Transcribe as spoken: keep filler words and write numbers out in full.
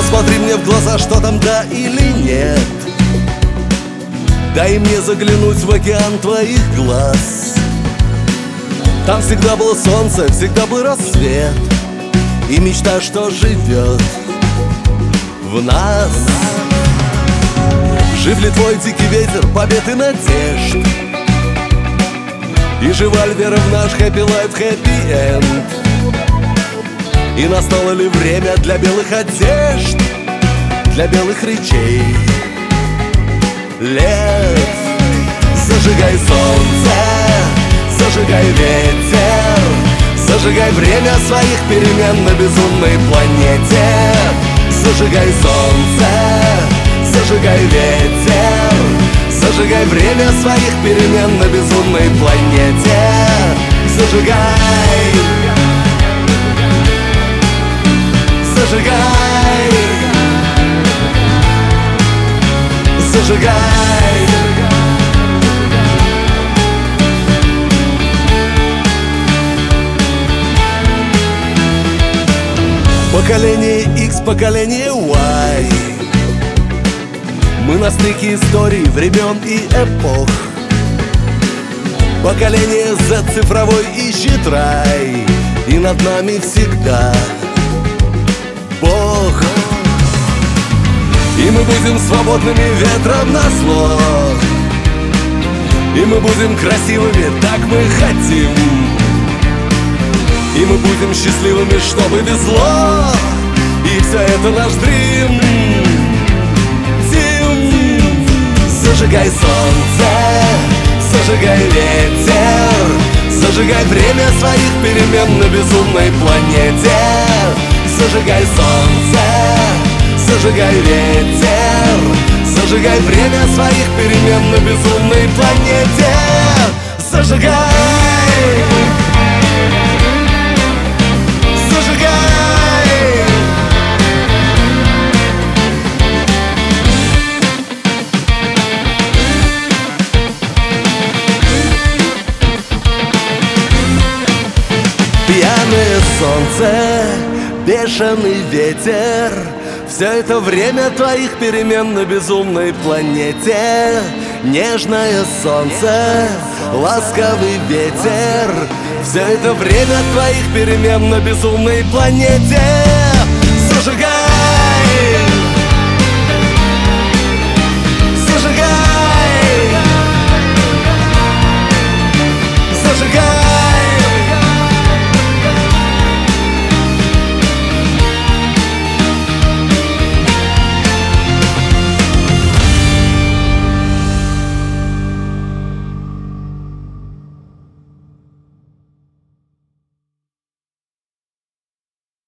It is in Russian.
Посмотри мне в глаза, что там, да или нет. Дай мне заглянуть в океан твоих глаз. Там всегда было солнце, всегда был рассвет, и мечта, что живет в нас. Жив ли твой дикий ветер побед и надежд? И жива ли вера в наш happy life, happy end? И настало ли время для белых одежд, для белых речей лет? Зажигай солнце, зажигай ветер, зажигай время своих перемен на безумной планете. Зажигай солнце, зажигай ветер, зажигай время своих перемен на безумной планете. Зажигай, зажигай, зажигай. Поколение X, поколение Y, мы на стыке историй, времен и эпох. Поколение Z, цифровой ищет рай, и над нами всегда Бог. И мы будем свободными ветром назло, и мы будем красивыми, так мы хотим. И мы будем счастливыми, чтобы везло, и все это наш дрим. Дим. Зажигай солнце, зажигай ветер, зажигай время своих перемен на безумной планете. Зажигай солнце, зажигай ветер, зажигай время своих перемен на безумной планете. Зажигай, зажигай. Пьяное солнце, бешеный ветер, все это время твоих перемен на безумной планете. Нежное солнце, ласковый ветер, все это время твоих перемен на безумной планете. Зажигай.